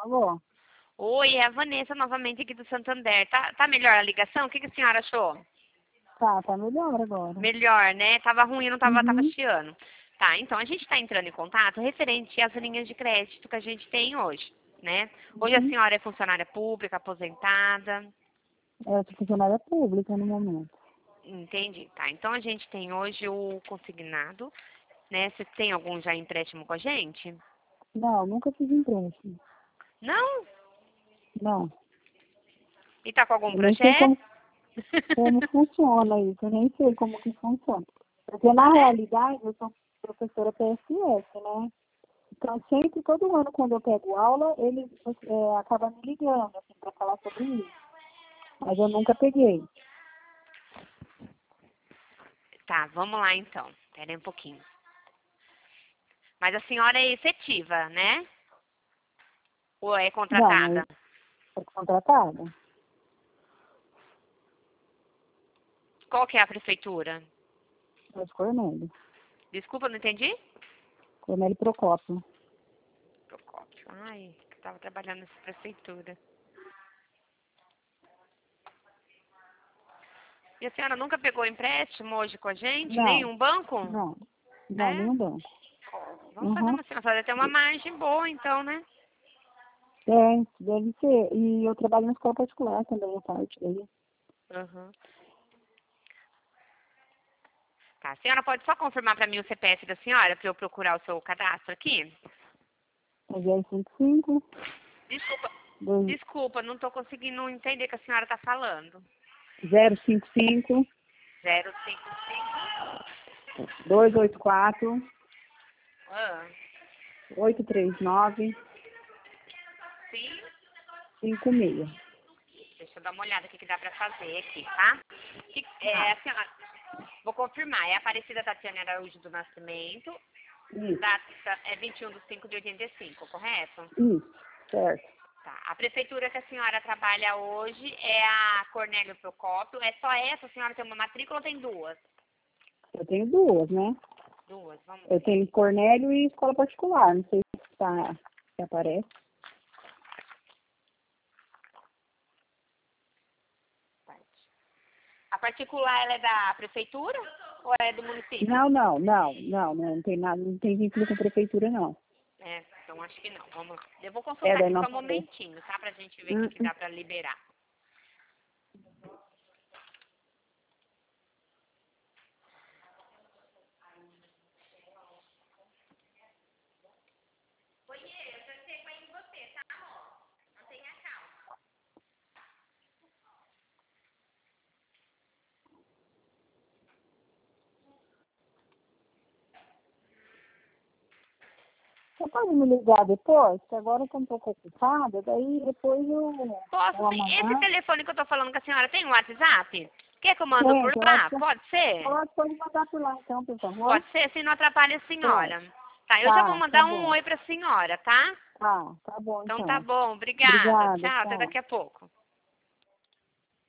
Alô? Oi, é a Vanessa novamente aqui do Santander. Tá melhor a ligação? O que a senhora achou? Tá melhor agora. Melhor, né? Tava ruim, não tava Uhum. chiando. Tá, então a gente está entrando em contato referente às linhas de crédito que a gente tem hoje, né? Hoje a Uhum. senhora é funcionária pública, aposentada. Eu sou funcionária pública no momento. Entendi. Tá, então a gente tem hoje o consignado, né? Você tem algum já empréstimo com a gente? Não, nunca fiz empréstimo. Não? Não. E tá com algum Eu nem sei projeto? como funciona isso. Eu nem sei como que funciona. Porque na Ah, é? realidade eu sou professora PSF, né? Então sempre, todo ano quando eu pego aula, eles acabam me ligando, assim, para falar sobre isso. Mas eu nunca peguei. Tá, vamos lá então. Espera aí um pouquinho. Mas a senhora é efetiva, né? Ou é Não, mas contratada? é contratada. Qual que é a prefeitura? É de Cornélio. Desculpa, não entendi? Cornélio Procópio. Procópio. Ai, que tava trabalhando nessa prefeitura. E a senhora nunca pegou empréstimo hoje com a gente? Não, Nenhum banco? não. Não, É? nenhum banco. Vamos fazer Uhum. uma senhora vai ter uma margem boa então, né? Deve ser. E eu trabalho na escola particular também, a parte daí. Uhum. Tá, a senhora pode só confirmar para mim o CPF da senhora para eu procurar o seu cadastro aqui? É 055, Desculpa, 2, desculpa, não tô conseguindo entender o que a senhora tá falando. 055, 055. 284, Ah, 839, sim. 56. Deixa eu dar uma olhada o que que dá pra fazer aqui, tá? Ah, A senhora, vou confirmar, é Aparecida Tatiana Araújo do Nascimento, isso, data é 21/5/85, correto? isso, certo. Tá. A prefeitura que a senhora trabalha hoje é a Cornélio Procópio. É só essa? A senhora tem uma matrícula ou tem duas? Eu tenho duas, né? Duas, vamos Eu ver. tenho Cornélio e escola particular. Não sei se aparece. A particular ela é da prefeitura ou é do município? Não tem nada, não tem vínculo com a prefeitura, não. É, então acho que não. Vamos lá. Eu vou É consultar da aqui só um nossa empresa. momentinho, tá? Pra gente ver o que que dá pra liberar. Você pode me ligar depois? Que agora eu estou um pouco ocupada, daí depois Posso ou sim. Esse amanhã. telefone que eu tô falando com a senhora tem um WhatsApp? Quer que eu mando por Eu acho lá? que Pode ser? pode mandar por lá então, por favor. Pode ser, se não atrapalha a Pode. senhora. Tá, eu já vou Tá mandar um bom. oi pra senhora, tá? Tá bom Então tá então. bom, obrigada. Obrigada, Tchau, até tchau. daqui a pouco.